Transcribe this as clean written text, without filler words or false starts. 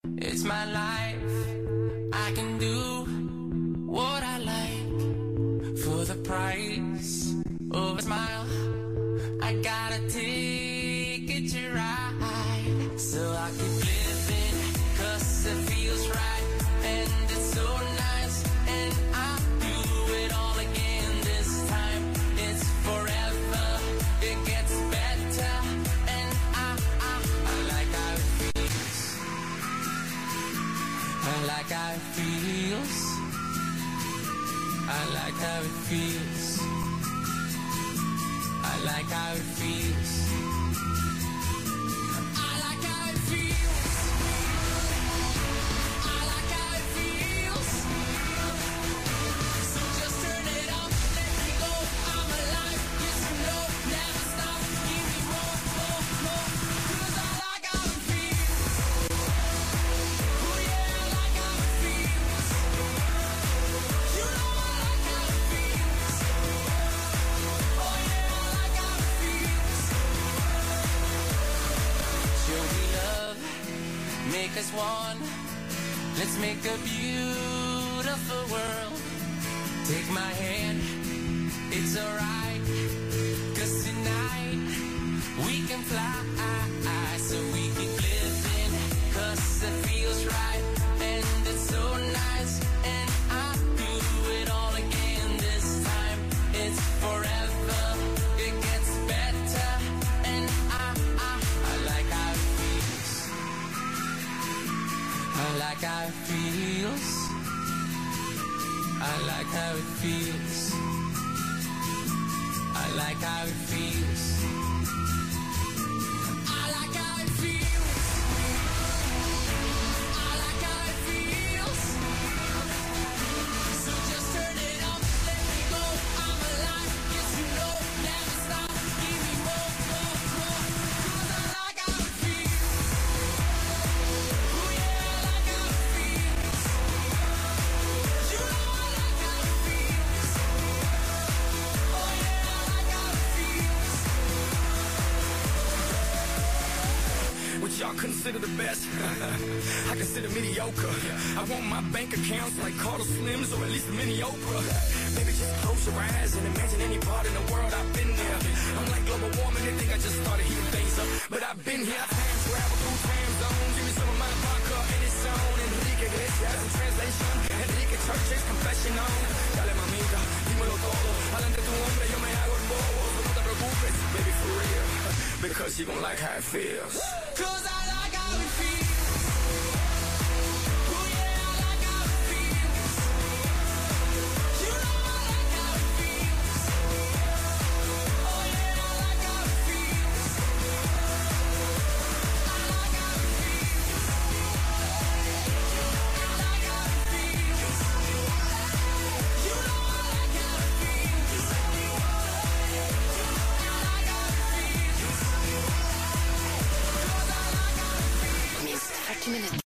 It's my life. I can do what I like for the price of a smile. I got a ticket to ride, so I keep living 'cause it feels right, and it's so nice, and I'll do it all again this time. It's forever, it gets better, and I like how it feels. I like how it feels. I like how it feels. I like how it feels. I like how it feels. I like how it feels. So just turn it up, let me go. I'm alive, yes you know, never stop. Give me more, 'cause I like how it feels. Oh yeah, I like how it feels. You know I like how it feels. Oh yeah, I like how it feels. Show me love, make us one. Let's make a beautiful world. Take my hand, it's alright, 'cause tonight we can fly. So we keep living 'cause it feels right, and it's so nice, and I'll do it all again this time. It's forever, it gets better, and I like how it feels. I like how it feels. I like how it feels. I like how it feels. I like how it feels. I like how it feels. So just turn it up, let me go. I'm alive, yes you know, never stop. Give me more, 'cause I like how it feels. Oh yeah, I like how it feels. You know I like how it feels. Oh yeah, I like how it feels. What y'all consider the best? I consider mediocre. I want my bank accounts like Carter Slims, or at least a mini Oprah. Maybe just close your eyes and imagine any part in the world I've been there. I'm like global warming, they think I just started heating things up, but I've been here. Time travel through time zones. Give me some of my vodka in its zone. Enrique Iglesias in translation. Enrique Church's confession on. Dale mamita, dímelo todo. Adelante tu hombre, yo me hago el bobo. So no te preocupes, baby, for real, because you gon' like how it feels. 'Cause